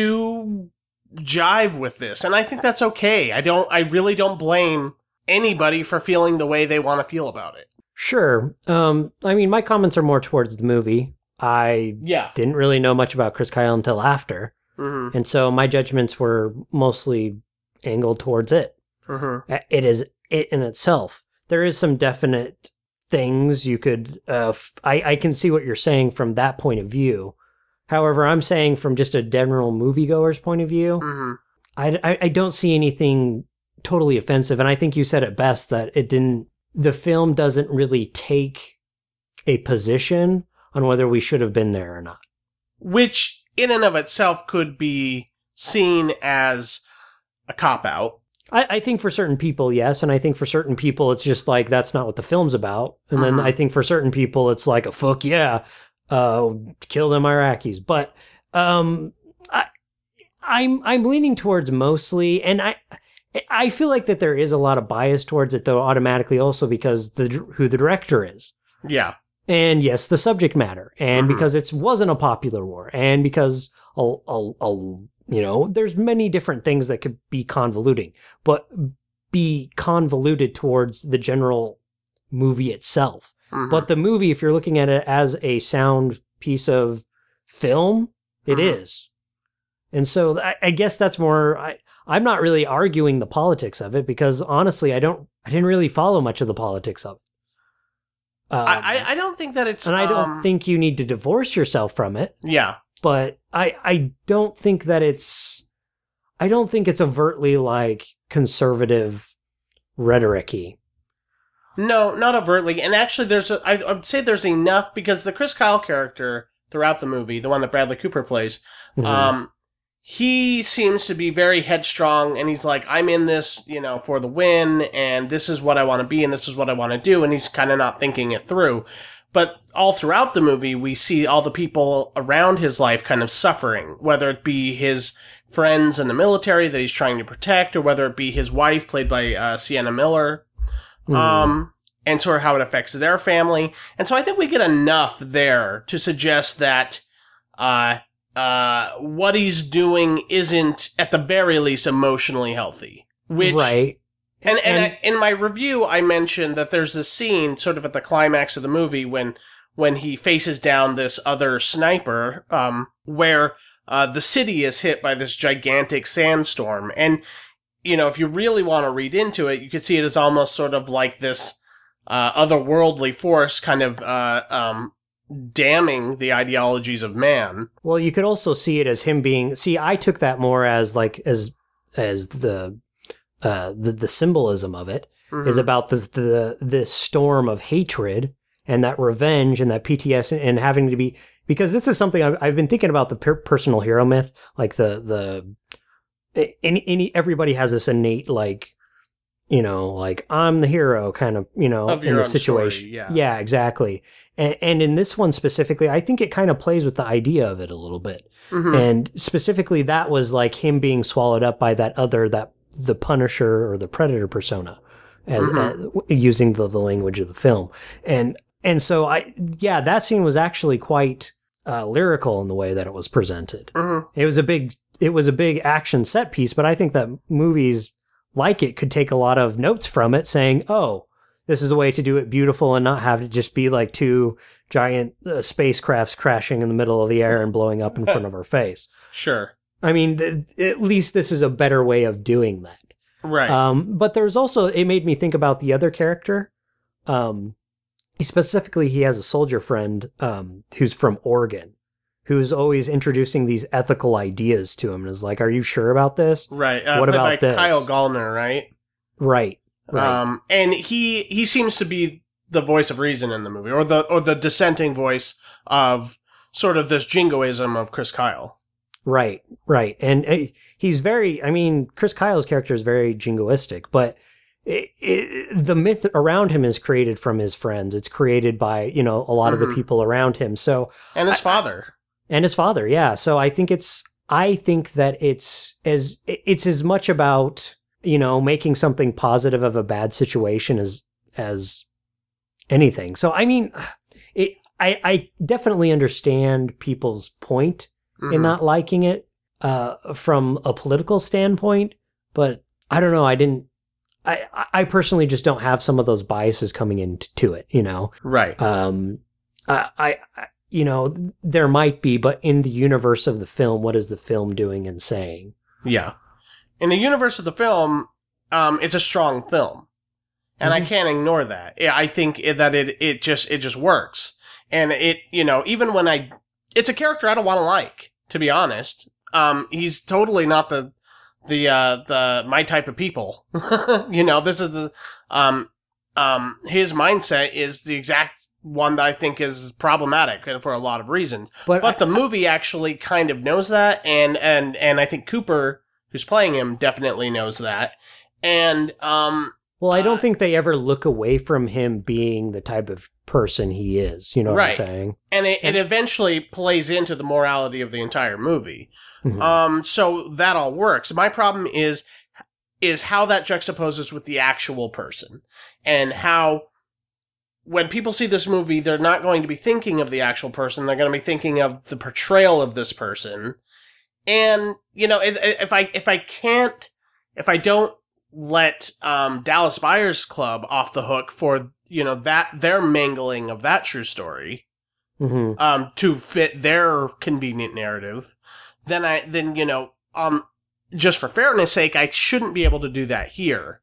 to jive with this. And I think that's okay. I don't. I really don't blame anybody for feeling the way they want to feel about it. Sure. Um, I mean, my comments are more towards the movie. I yeah. didn't really know much about Chris Kyle until after. Mm-hmm. And so my judgments were mostly angled towards it. Mm-hmm. It is it in itself. There is some definite things you could, uh, f- I, I can see what you're saying from that point of view. However, I'm saying from just a general moviegoer's point of view, mm-hmm. I, I, I don't see anything totally offensive. And I think you said it best that it didn't, the film doesn't really take a position on whether we should have been there or not. Which in and of itself could be seen as a cop-out. I, I think for certain people, yes. And I think for certain people, it's just like, that's not what the film's about. And uh-huh. then I think for certain people, it's like, a fuck yeah, uh, kill them Iraqis. But um, I, I'm I'm leaning towards mostly, and I I feel like that there is a lot of bias towards it, though, automatically also because the who the director is. Yeah. And yes, the subject matter. And uh-huh. because it wasn't a popular war. And because a, a, a You know, there's many different things that could be convoluting, but be convoluted towards the general movie itself. Mm-hmm. But the movie, if you're looking at it as a sound piece of film, it mm-hmm. is. And so I, I guess that's more, I, I'm not really arguing the politics of it because honestly, I don't, I didn't really follow much of the politics of it. Um, I, I don't think that it's... And I don't um, think you need to divorce yourself from it. Yeah. But I, I don't think that it's, I don't think it's overtly like conservative rhetoric-y. No, not overtly. And actually there's, a, I, I would say there's enough, because the Chris Kyle character throughout the movie, the one that Bradley Cooper plays, mm-hmm. um, he seems to be very headstrong, and he's like, I'm in this, you know, for the win, and this is what I want to be, and this is what I want to do, and he's kind of not thinking it through. But all throughout the movie, we see all the people around his life kind of suffering, whether it be his friends in the military that he's trying to protect, or whether it be his wife, played by uh, Sienna Miller, mm. um, and sort of how it affects their family. And so I think we get enough there to suggest that uh, uh, what he's doing isn't, at the very least, emotionally healthy. Which, right. And, and, and I, in my review, I mentioned that there's this scene sort of at the climax of the movie when when he faces down this other sniper, um, where uh, the city is hit by this gigantic sandstorm. And, you know, if you really want to read into it, you could see it as almost sort of like this uh, otherworldly force kind of uh, um, damning the ideologies of man. Well, you could also see it as him being... See, I took that more as like as as the... Uh, the the symbolism of it mm-hmm. is about this the this storm of hatred and that revenge and that P T S D and having to be, because this is something I've, I've been thinking about, the per- personal hero myth, like the the any, any everybody has this innate like, you know, like I'm the hero kind of, you know, Of in your the own situation. story, yeah. Yeah, exactly. And, and in this one specifically, I think it kind of plays with the idea of it a little bit. Mm-hmm. And specifically, that was like him being swallowed up by that other, that the Punisher or the Predator persona, as, Mm-hmm. as using the, the language of the film. And and so I, yeah, that scene was actually quite uh, lyrical in the way that it was presented. Mm-hmm. It was a big, it was a big action set piece, but I think that movies like it could take a lot of notes from it, saying, "Oh, this is a way to do it beautiful and not have it just be like two giant uh, spacecrafts crashing in the middle of the air and blowing up in front of our face." Sure. I mean, th- at least this is a better way of doing that. Right. Um, but there's also, it made me think about the other character. Um, specifically, he has a soldier friend um, who's from Oregon, who's always introducing these ethical ideas to him and is like, "Are you sure about this? Right. Uh, What played about by this?" Kyle Gallner, right? Right. Right. Um, and he he seems to be the voice of reason in the movie, or the or the dissenting voice of sort of this jingoism of Chris Kyle. Right, right. And uh, he's very, I mean, Chris Kyle's character is very jingoistic, but it, it, the myth around him is created from his friends. It's created by, you know, a lot of Mhm. the people around him. So, And his I- father. and his father, yeah. So I think it's, I think that it's as, it's as much about, you know, making something positive of a bad situation as, as anything. So, I mean, it, I, I definitely understand people's point Mhm. in not liking it uh, from a political standpoint, but I don't know. I didn't. I I personally just don't have some of those biases coming into it. You know. Right. Um. I, I I- you know there might be, but in the universe of the film, what is the film doing and saying? Yeah. In the universe of the film, um, it's a strong film, and I Mhm. can't ignore that. Yeah, I think it, that it it just it just works, and it you know even when I, it's a character I don't want to like, to be honest. Um, he's totally not the the uh, the my type of people. You know, this is the um um his mindset is the exact one that I think is problematic and for a lot of reasons. But But I- the movie actually kind of knows that, and and and I think Cooper, who's playing him, definitely knows that. And um, Well, I don't Uh, think they ever look away from him being the type of person he is. You know what Right. I'm saying? and it, it eventually plays into the morality of the entire movie. Mhm. Um, so that all works. My problem is is how that juxtaposes with the actual person, and how when people see this movie, they're not going to be thinking of the actual person. They're going to be thinking of the portrayal of this person. And you know, if, if I if I can't, if I don't let um, Dallas Buyers Club off the hook for you know that their mangling of that true story, Mhm. um, to fit their convenient narrative, then I then you know um just for fairness sake, I shouldn't be able to do that here.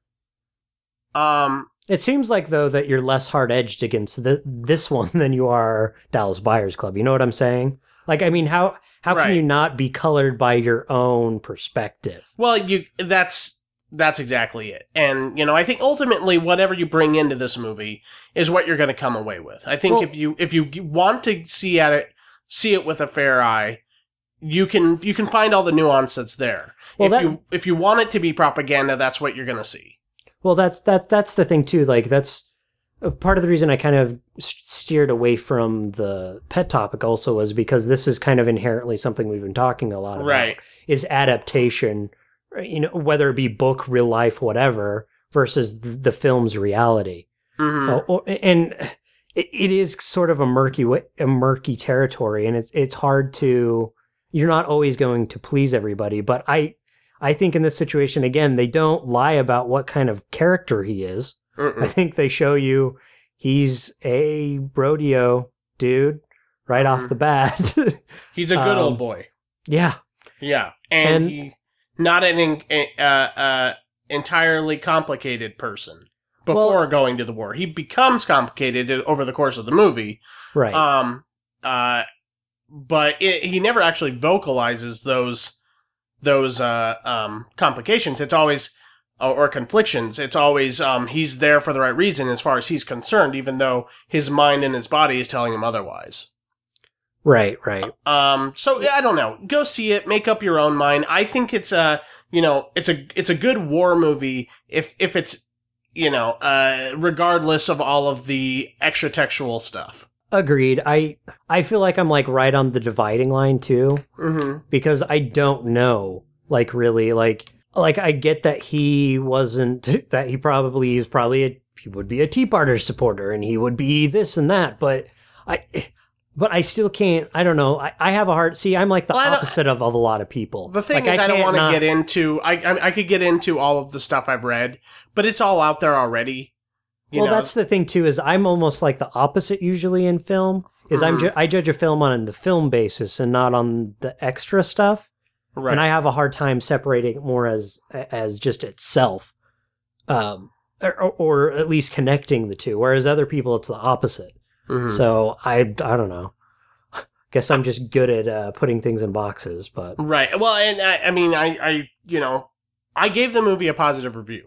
Um, It seems like though that you're less hard edged against the, this one than you are Dallas Buyers Club. You know what I'm saying? Like, I mean, how how Right. can you not be colored by your own perspective? well, you that's that's exactly it, and you know I think ultimately whatever you bring into this movie is what you're going to come away with. I think Well- if you if you want to see at it see it with a fair eye, you can you can find all the nuance that's there. Well, if that- you if you want it to be propaganda, that's what you're going to see. Well, that's that that's the thing too. Like, that's uh, part of the reason I kind of s- steered away from the pet topic also was because this is kind of inherently something we've been talking a lot about. Right. Is adaptation, you know, whether it be book, real life, whatever, versus the, the film's reality. hmm Uh, or- and it, it is sort of a murky wa- a murky territory, and it's it's hard to. You're not always going to please everybody, but I I think in this situation again they don't lie about what kind of character he is. I think they show you he's a rodeo dude right off Mhm. the bat. He's a good Um, old boy. Yeah, Yeah, and, and- he not an in, uh, uh, entirely complicated person before Well- going to the war. He becomes complicated over the course of the movie. right. Um, uh, but it, he never actually vocalizes those those uh, um, complications. It's always or, or conflictions. It's always um, he's there for the right reason as far as he's concerned, even though his mind and his body is telling him otherwise. Right, right. Um, so I don't know. Go see it. Make up your own mind. I think it's a, you know, it's a it's a good war movie if if it's, you know, uh, regardless of all of the extra textual stuff. Agreed. I I feel like I'm like right on the dividing line too, Mm-hmm. because I don't know, like really, like like I get that he wasn't that he probably is probably a, he would be a Tea Party supporter and he would be this and that, but I but I still can't. I don't know. I, I have a hard. See, I'm like the Well, opposite of, of a lot of people. The thing like, is, I, I don't want to not... get into. I, I I could get into all of the stuff I've read, but it's all out there already. You well, know? That's the thing too. Is I'm almost like the opposite usually in film. Is mm. I'm ju- I judge a film on the film basis and not on the extra stuff. Right. And I have a hard time separating it more as as just itself, um, or, or at least connecting the two. Whereas other people, it's the opposite. Mm-hmm. So I, I don't know. Guess I'm just good at uh, putting things in boxes, but right. Well, and I, I mean, I, I, you know, I gave the movie a positive review.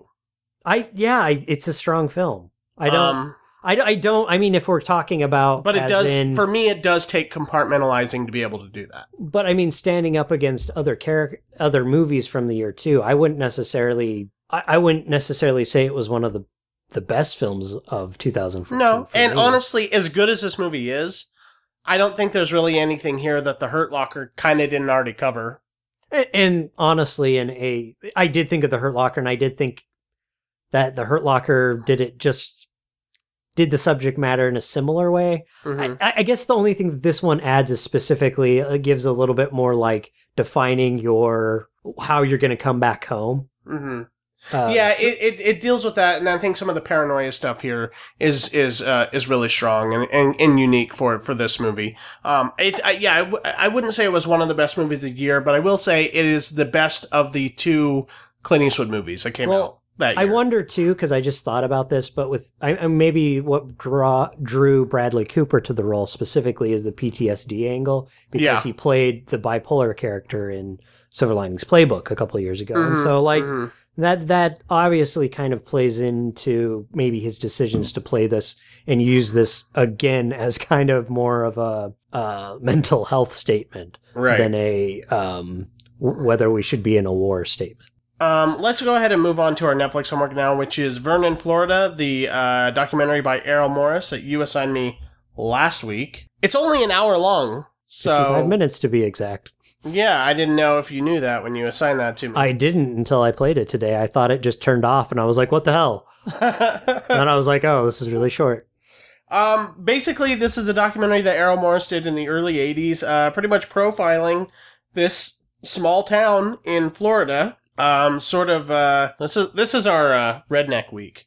I yeah, I, it's a strong film. I don't. Um, I, I don't. I mean, if we're talking about, but it does in, for me. It does take compartmentalizing to be able to do that. But I mean, standing up against other character, other movies from the year too, I wouldn't necessarily. I, I wouldn't necessarily say it was one of the. the best films of two thousand fourteen. No, and me. Honestly, as good as this movie is, I don't think there's really anything here that the Hurt Locker kind of didn't already cover. And, and honestly, in a, I did think of the Hurt Locker, and I did think that the Hurt Locker did it just did the subject matter in a similar way. Mm-hmm. I, I guess the only thing that this one adds is specifically it gives a little bit more like defining your how you're going to come back home. Mm-hmm. Uh, yeah, so, it, it, it deals with that, and I think some of the paranoia stuff here is is uh, is really strong and, and, and unique for for this movie. Um, it, I, yeah, I, w- I wouldn't say it was one of the best movies of the year, but I will say it is the best of the two Clint Eastwood movies that came well, out that year. I wonder too, because I just thought about this, but with I, maybe what draw, drew Bradley Cooper to the role specifically is the P T S D angle, because yeah. he played the bipolar character in Silver Linings Playbook a couple of years ago, mm-hmm, and so like. Mm-hmm. That that obviously kind of plays into maybe his decisions to play this and use this again as kind of more of a uh, mental health statement right. than a um, w- whether we should be in a war statement. Um, let's go ahead and move on to our Netflix homework now, which is Vernon, Florida, the uh, documentary by Errol Morris that you assigned me last week. It's only an hour long. So fifty-five minutes to be exact. Yeah, I didn't know if you knew that when you assigned that to me. I didn't until I played it today. I thought it just turned off, and I was like, what the hell? And I was like, oh, this is really short. Um, basically, this is a documentary that Errol Morris did in the early eighties, uh, pretty much profiling this small town in Florida. Um, sort of, uh, this is, this is our uh, redneck week.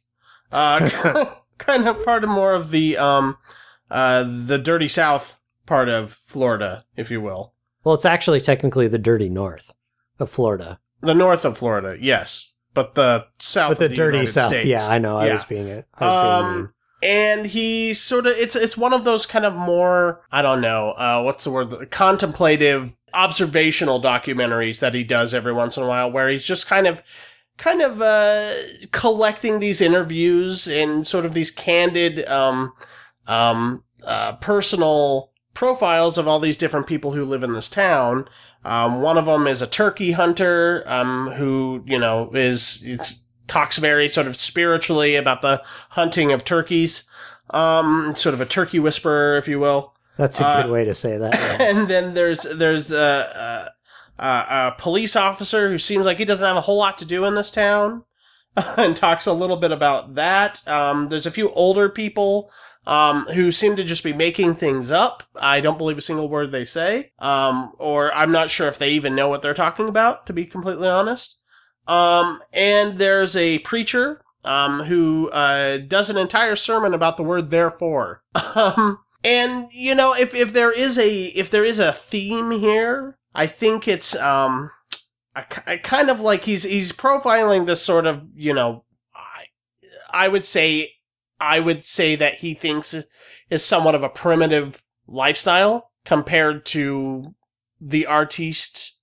Uh, kind of part of more of the, um, uh, the dirty South part of Florida, if you will. Well, it's actually technically the dirty north of Florida. The north of Florida, yes, but the south but the, of the dirty United south. States. Yeah, I know. I yeah. was being it. I was um, being mean. And he sort of it's it's one of those kind of more I don't know uh, what's the word contemplative observational documentaries that he does every once in a while, where he's just kind of kind of uh, collecting these interviews and sort of these candid um, um, uh, personal profiles of all these different people who live in this town. Um, one of them is a turkey hunter um, who, you know, is it's, talks very sort of spiritually about the hunting of turkeys. Um, sort of a turkey whisperer, if you will. That's a uh, good way to say that. Yeah. And then there's there's a, a, a police officer who seems like he doesn't have a whole lot to do in this town and talks a little bit about that. Um, there's a few older people Um, who seem to just be making things up. I don't believe a single word they say. Um, or I'm not sure if they even know what they're talking about, to be completely honest. Um, and there's a preacher, um, who, uh, does an entire sermon about the word therefore. Um, and, you know, if, if there is a, if there is a theme here, I think it's, um, I, I kind of like he's, he's profiling this sort of, you know, I, I would say, I would say that he thinks is somewhat of a primitive lifestyle compared to the artiste,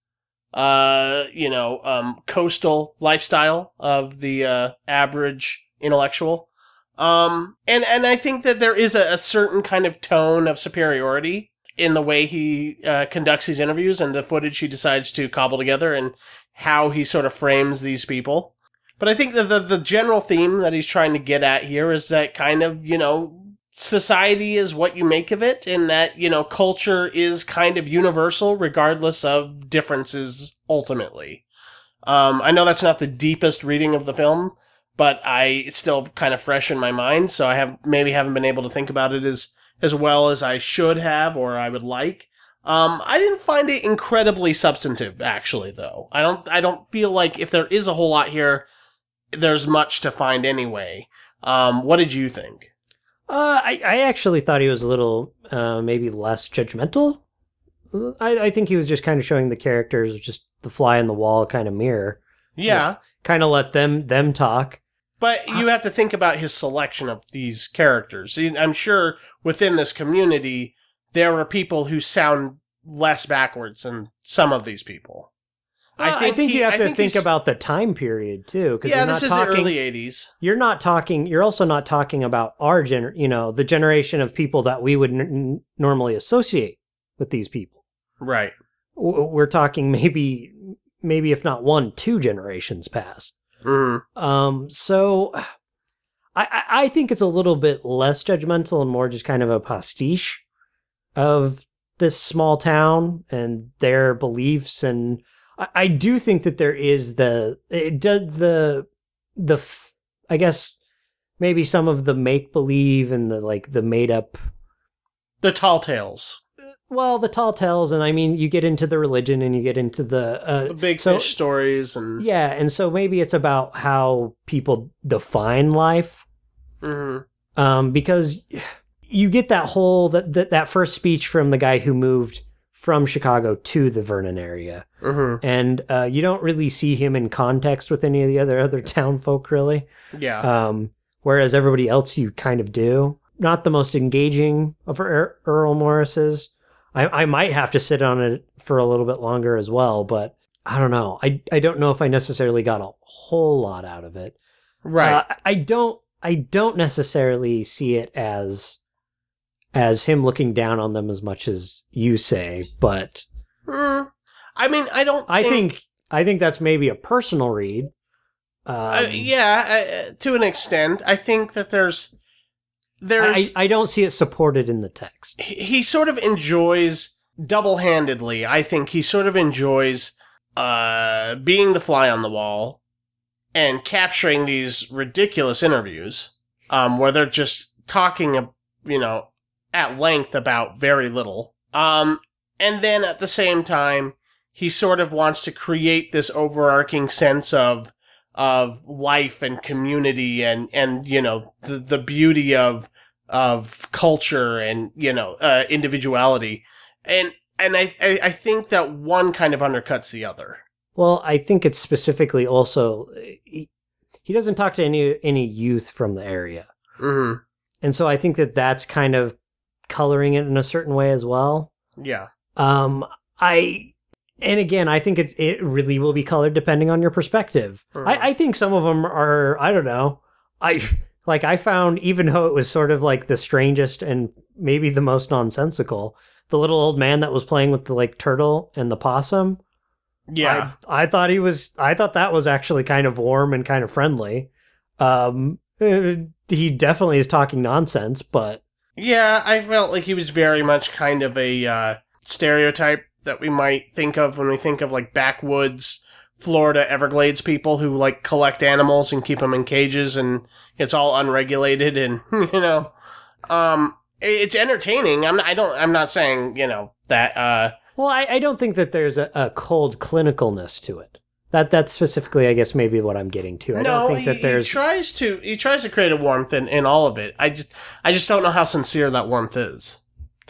uh, you know, um, coastal lifestyle of the uh, average intellectual. Um, and, and I think that there is a, a certain kind of tone of superiority in the way he uh, conducts these interviews and the footage he decides to cobble together and how he sort of frames these people. But I think that the, the general theme that he's trying to get at here is that kind of, you know, society is what you make of it, and that, you know, culture is kind of universal regardless of differences ultimately. Um, I know that's not the deepest reading of the film, but I it's still kind of fresh in my mind, so I have maybe haven't been able to think about it as, as well as I should have or I would like. Um, I didn't find it incredibly substantive, actually, though. I don't I don't feel like if there is a whole lot here, there's much to find anyway. Um, what did you think? Uh, I, I actually thought he was a little, uh, maybe less judgmental. I, I think he was just kind of showing the characters just the fly in the wall kind of mirror. Yeah. Kind of let them them talk. But you have to think about his selection of these characters. I'm sure within this community, there are people who sound less backwards than some of these people. Well, I think, I think he, you have I to think, think about the time period too. Yeah, you're this not is talking, the early eighties. You're not talking. You're also not talking about our gener, you know, the generation of people that we would n- normally associate with these people. Right. We're talking maybe, maybe if not one, two generations past. Mm-hmm. Um. So, I I think it's a little bit less judgmental and more just kind of a pastiche of this small town and their beliefs. And I, I do think that there is the it does the the I guess maybe some of the make believe and the like the made up the tall tales. Well, the tall tales, and I mean, you get into the religion and you get into the uh, the big so, fish stories, and yeah, and so maybe it's about how people define life, mm-hmm. um, because you get that whole that, that that first speech from the guy who moved from Chicago to the Vernon area, mm-hmm. and uh, you don't really see him in context with any of the other other town folk, really. Yeah. Um, whereas everybody else, you kind of do. Not the most engaging of er- Earl Morris's. I, I might have to sit on it for a little bit longer as well, but I don't know. I, I don't know if I necessarily got a whole lot out of it. Right. Uh, I don't I don't necessarily see it as as him looking down on them as much as you say, but mm, I mean, I don't. I think, think I think that's maybe a personal read. Um, uh, yeah, uh, to an extent. I think that there's. There's, I, I don't see it supported in the text. He, he sort of enjoys, double-handedly, I think he sort of enjoys uh, being the fly on the wall and capturing these ridiculous interviews um, where they're just talking, you know, at length about very little. Um, and then at the same time, he sort of wants to create this overarching sense of of life and community and, and you know, the, the beauty of of culture and, you know, uh, individuality. And and I, I, I think that one kind of undercuts the other. Well, I think it's specifically also, he, he doesn't talk to any any youth from the area. Mm-hmm. And so I think that that's kind of coloring it in a certain way as well. Yeah. Um, I... And again, I think it it really will be colored depending on your perspective. Mm-hmm. I, I think some of them are, I don't know. I like I found, even though it was sort of like the strangest and maybe the most nonsensical, the little old man that was playing with the like turtle and the possum. Yeah. I, I thought he was, I thought that was actually kind of warm and kind of friendly. Um, he definitely is talking nonsense, but. Yeah, I felt like he was very much kind of a uh, stereotype that we might think of when we think of like backwoods Florida Everglades people who like collect animals and keep them in cages and it's all unregulated and you know um it's entertaining. I'm not, I don't I'm not saying, you know, that uh well I, I don't think that there's a, a cold clinicalness to it. That that's specifically I guess maybe what I'm getting to. I no, don't think that he, there's he tries to he tries to create a warmth in, in all of it. I just I just don't know how sincere that warmth is.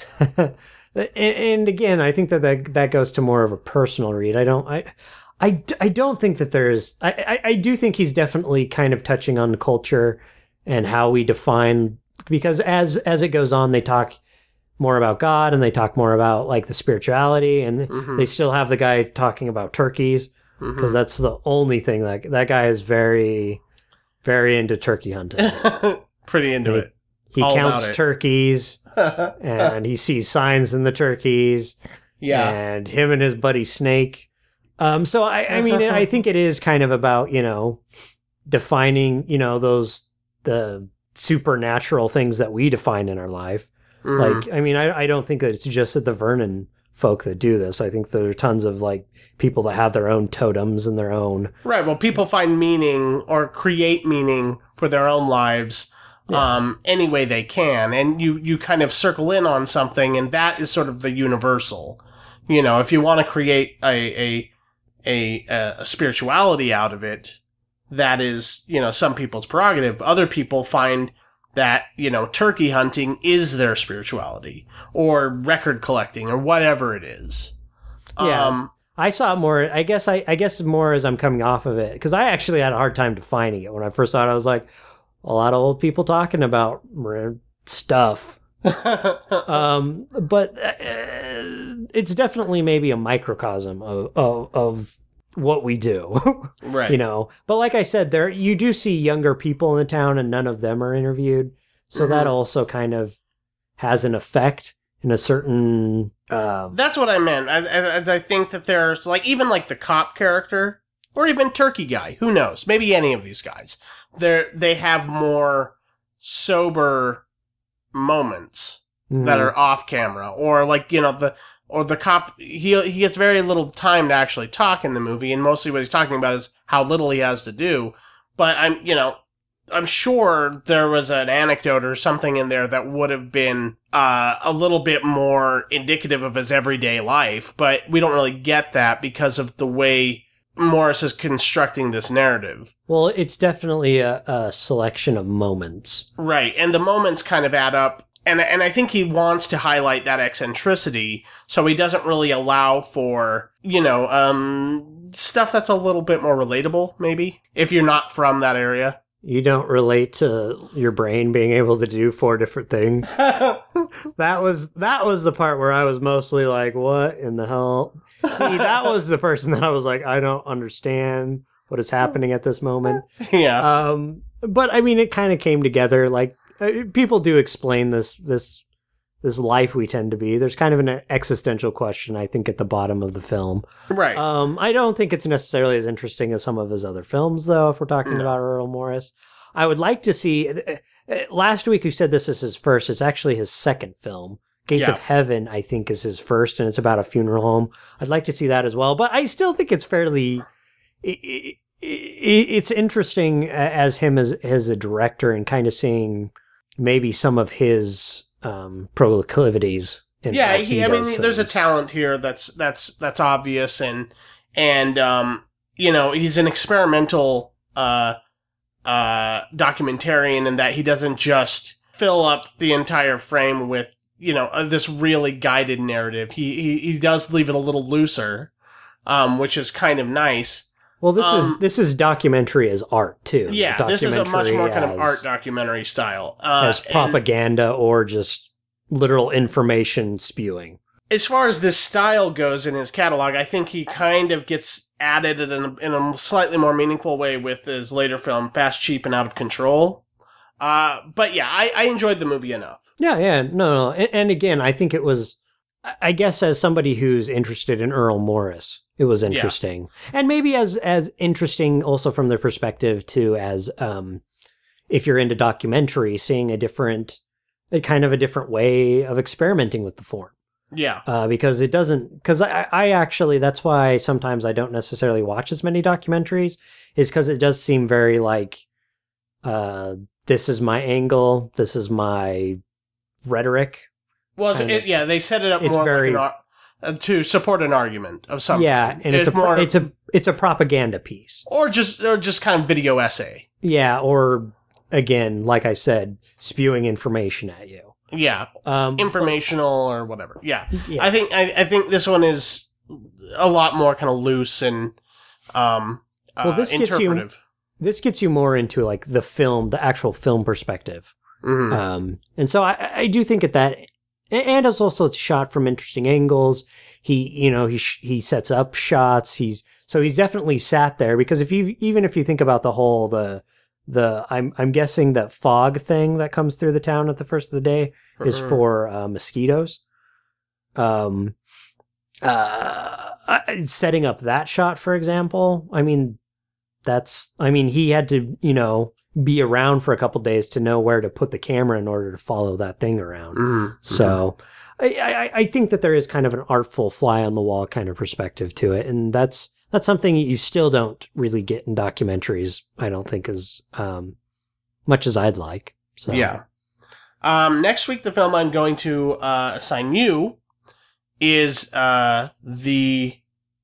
And again, I think that, that that goes to more of a personal read. I don't, I, I, I don't think that there's. I, I, I do think he's definitely kind of touching on culture and how we define. Because as as it goes on, they talk more about God and they talk more about like the spirituality, and mm-hmm. they still have the guy talking about turkeys because mm-hmm. that's the only thing that that guy is very, very into turkey hunting. Pretty into he, it. He All counts it. turkeys. and he sees signs in the turkeys. Yeah. And him and his buddy Snake. Um, so I, I mean, I think it is kind of about, you know, defining, you know, those the supernatural things that we define in our life. Mm-hmm. Like, I mean, I, I don't think that it's just the Vernon folk that do this. I think there are tons of like people that have their own totems and their own. Right. Well, people find meaning or create meaning for their own lives. Yeah. Um, any way they can, and you, you kind of circle in on something, and that is sort of the universal. You know, if you want to create a, a a a spirituality out of it, that is, you know, some people's prerogative. Other people find that, you know, turkey hunting is their spirituality, or record collecting, or whatever it is. Yeah. Um, I saw it more, I guess I, I guess more as I'm coming off of it, because I actually had a hard time defining it. When I first saw it, I was like, a lot of old people talking about stuff. um, but uh, it's definitely maybe a microcosm of, of, of what we do. Right. You know, but like I said, there, you do see younger people in the town and none of them are interviewed. So mm-hmm. that also kind of has an effect in a certain, um, that's what I meant. I, I, I think that there's like, even like the cop character or even Turkey Guy, who knows, maybe any of these guys. They they have more sober moments mm-hmm. that are off camera, or like, you know, the or the cop, he he gets very little time to actually talk in the movie, and mostly what he's talking about is how little he has to do. But I'm you know I'm sure there was an anecdote or something in there that would have been uh, a little bit more indicative of his everyday life, but we don't really get that because of the way Morris is constructing this narrative. Well, it's definitely a, a selection of moments. Right, and the moments kind of add up, and and I think he wants to highlight that eccentricity, so he doesn't really allow for, you know, um, stuff that's a little bit more relatable, maybe, if you're not from that area. You don't relate to your brain being able to do four different things. that was that was the part where I was mostly like, what in the hell? See, that was the person that I was like, I don't understand what is happening at this moment. Yeah. Um, but I mean, it kind of came together. Like, people do explain this this this life we tend to be. There's kind of an existential question, I think, at the bottom of the film. Right. Um, I don't think it's necessarily as interesting as some of his other films, though, if we're talking no. about Earl Morris. I would like to see... Last week you said this is his first. It's actually his second film. Gates yeah. of Heaven, I think, is his first, and it's about a funeral home. I'd like to see that as well. But I still think it's fairly... It, it, it, it's interesting as him as, as a director, and kind of seeing maybe some of his... Um, proclivities. Yeah, he, he I mean, things. There's a talent here that's that's that's obvious, and and um, you know, he's an experimental uh, uh, documentarian in that he doesn't just fill up the entire frame with, you know, uh, this really guided narrative. He, he he does leave it a little looser, um, which is kind of nice. Well, this um, is this is documentary as art too. Yeah, this is a much more kind of art documentary style. Uh, as propaganda or just literal information spewing. As far as this style goes in his catalog, I think he kind of gets added in a, in a slightly more meaningful way with his later film, Fast, Cheap, and Out of Control. Uh, but yeah, I, I enjoyed the movie enough. Yeah, yeah, no, no. And, and again, I think it was, I guess as somebody who's interested in Earl Morris, it was interesting. Yeah. And maybe as as interesting also from the perspective too, as um, if you're into documentary, seeing a different, a kind of a different way of experimenting with the form. Yeah. Uh, because it doesn't, because I, I actually, that's why sometimes I don't necessarily watch as many documentaries, is because it does seem very like, uh, this is my angle, this is my rhetoric. Well, it, yeah, they set it up it's more very, like an, uh, to support an argument of something. Yeah, and it's, it's a more, it's a it's a propaganda piece, or just or just kind of video essay. Yeah, or again, like I said, spewing information at you. Yeah, um, informational or whatever. Yeah, yeah. I think I, I think this one is a lot more kind of loose and um, well, this uh, gets interpretive. You, this gets you more into like the film, the actual film perspective. Mm-hmm. Um, and so I, I do think at that. And it's also shot from interesting angles. He, you know, he he sets up shots. He's so he's definitely sat there, because if you even if you think about the whole the the I'm I'm guessing that fog thing that comes through the town at the first of the day is Mhm. for uh, mosquitoes. Um, uh, I- setting up that shot, for example, I mean, that's I mean, he had to, you know, be around for a couple days to know where to put the camera in order to follow that thing around. Mhm. So I, I, I think that there is kind of an artful fly on the wall kind of perspective to it, and that's that's something you still don't really get in documentaries. I don't think as um, much as I'd like. So Yeah. Um, next week, the film I'm going to uh, assign you is uh, the.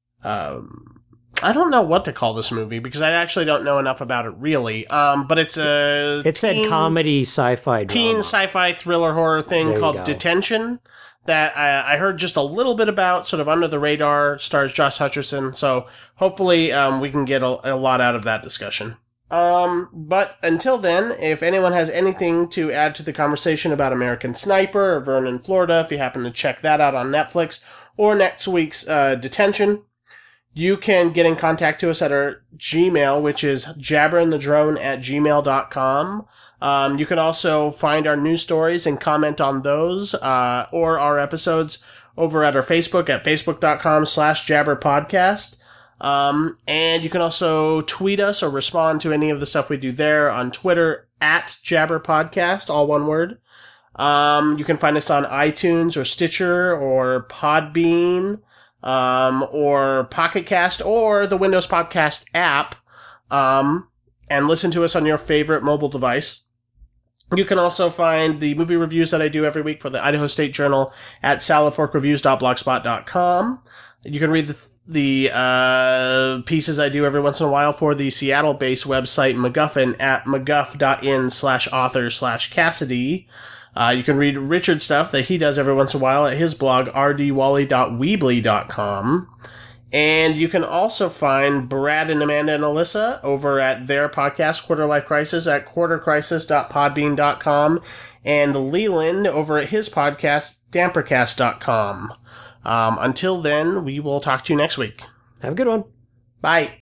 Um, I don't know what to call this movie because I actually don't know enough about it really. Um, but it's a it said teen- comedy sci-fi drama. teen sci-fi thriller horror thing There you called go. Detention that I, I heard just a little bit about, sort of under the radar. Stars Josh Hutcherson, so hopefully um, we can get a, a lot out of that discussion. Um, but until then, if anyone has anything to add to the conversation about American Sniper or Vernon, Florida, if you happen to check that out on Netflix, or next week's uh, Detention, you can get in contact to us at our Gmail, which is jabberandthedrone at gmail dot com. Um, you can also find our news stories and comment on those uh, or our episodes over at our Facebook at facebook.com slash jabberpodcast. Um, and you can also tweet us or respond to any of the stuff we do there on Twitter at jabberpodcast, all one word. Um, you can find us on iTunes or Stitcher or Podbean. Um, or Pocket Cast, or the Windows Podcast app, um, and listen to us on your favorite mobile device. You can also find the movie reviews that I do every week for the Idaho State Journal at salad fork reviews dot blogspot dot com. You can read the, the uh, pieces I do every once in a while for the Seattle-based website MacGuffin at mcguff.in slash author slash Cassidy. Uh, you can read Richard's stuff that he does every once in a while at his blog, r d wally dot weebly dot com. And you can also find Brad and Amanda and Alyssa over at their podcast, Quarter Life Crisis, at quarter crisis dot podbean dot com, and Leland over at his podcast, dampercast dot com. Um, until then, we will talk to you next week. Have a good one. Bye.